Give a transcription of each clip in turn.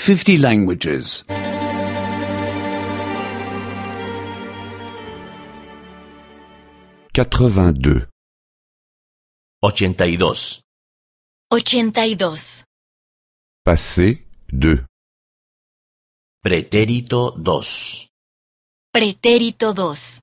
50 languages. 82. 82. 82. Passé 2. Pretérito 2. Pretérito 2.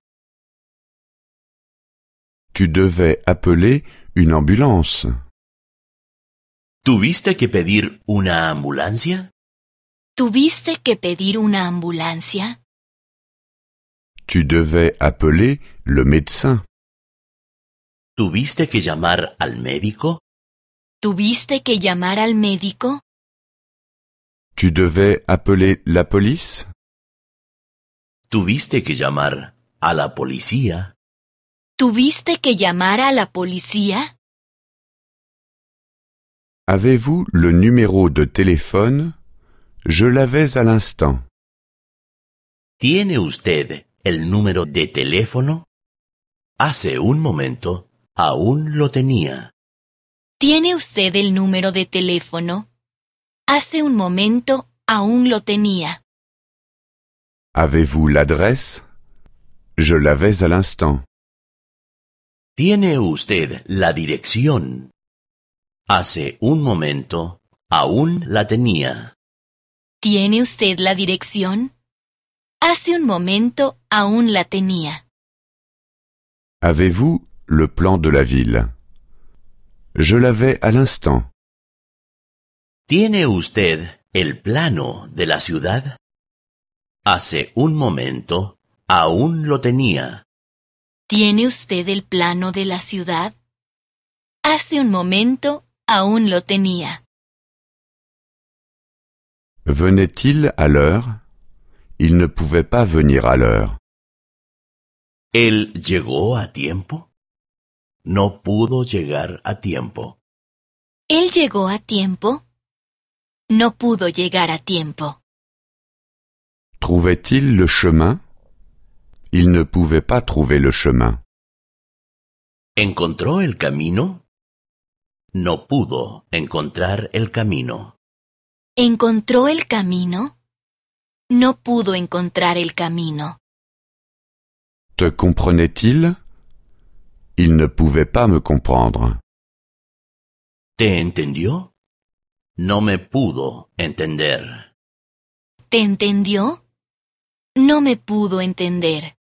Tu devais appeler une ambulance. ¿Tuviste que pedir una ambulancia? ¿Tuviste que pedir una ambulancia? Tu devais appeler le médecin. ¿Tuviste que llamar al médico? ¿Tuviste que llamar al médico? Tu devais appeler la police. ¿Tuviste que llamar a la policía? ¿Tuviste que llamar a la policía? Avez-vous le numéro de téléphone? Je l'avais à l'instant. ¿Tiene usted el número de teléfono? Hace un momento aún lo tenía. ¿Tiene usted el número de teléfono? Hace un momento aún lo tenía. Avez-vous l'adresse? Je l'avais à l'instant. ¿Tiene usted la dirección? Hace un momento aún la tenía. ¿Tiene usted la dirección? Hace un momento aún la tenía. Avez-vous le plan de la ville? Je l'avais à l'instant. ¿Tiene usted el plano de la ciudad? Hace un momento aún lo tenía. ¿Tiene usted el plano de la ciudad? Hace un momento aún lo tenía. Venait-il à l'heure? Il ne pouvait pas venir à l'heure. ¿Él llegó a tiempo? No pudo llegar a tiempo. ¿Él llegó a tiempo? No pudo llegar a tiempo. Trouvait-il le chemin? Il ne pouvait pas trouver le chemin. ¿Encontró el camino? No pudo encontrar el camino. ¿Encontró el camino? No pudo encontrar el camino. Te comprenait-il? Il ne pouvait pas me comprendre. ¿Te entendió? No me pudo entender. ¿Te entendió? No me pudo entender.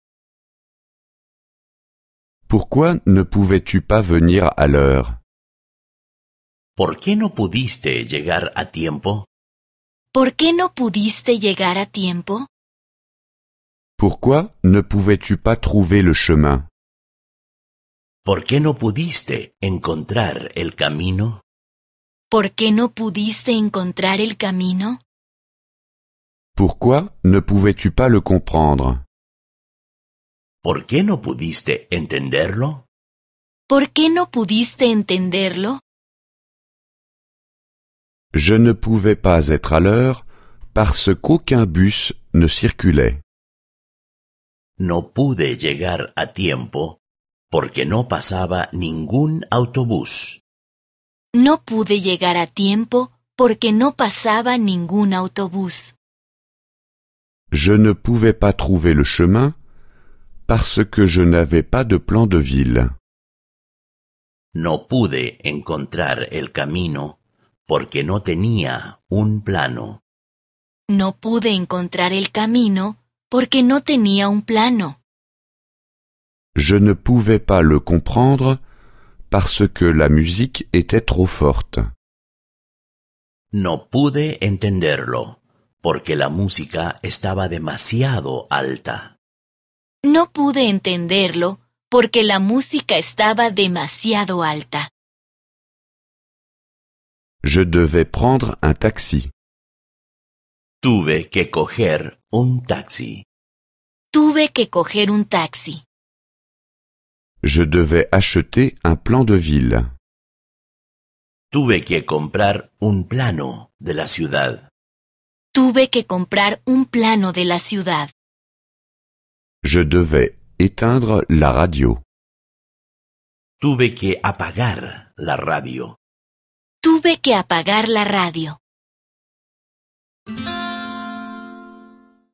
Pourquoi ne pouvais-tu pas venir à l'heure? ¿Por qué no pudiste llegar a tiempo? ¿Por qué no pudiste llegar a tiempo? Pourquoi ne pouvais-tu pas trouver le chemin? ¿Por qué no pudiste encontrar el camino? ¿Por qué no pudiste encontrar el camino? Pourquoi ne pouvais-tu pas le comprendre? ¿Por qué no pudiste entenderlo? ¿Por qué no pudiste entenderlo? Je ne pouvais pas être à l'heure parce qu'aucun bus ne circulait. No pude llegar a tiempo porque no pasaba ningún autobús. No pude llegar a tiempo porque no pasaba ningún autobús. Je ne pouvais pas trouver le chemin parce que je n'avais pas de plan de ville. No pude encontrar el camino porque no tenía un plano. No pude encontrar el camino porque no tenía un plano. Je ne pouvais pas le comprendre parce que la musique était trop forte. No pude entenderlo porque la música estaba demasiado alta. No pude entenderlo porque la música estaba demasiado alta. Je devais prendre un taxi. Tuve que coger un taxi. Tuve que coger un taxi. Je devais acheter un plan de ville. Tuve que comprar un plano de la ciudad. Tuve que comprar un plano de la ciudad. Je devais éteindre la radio. Tuve que apagar la radio. Tuve que apagar la radio.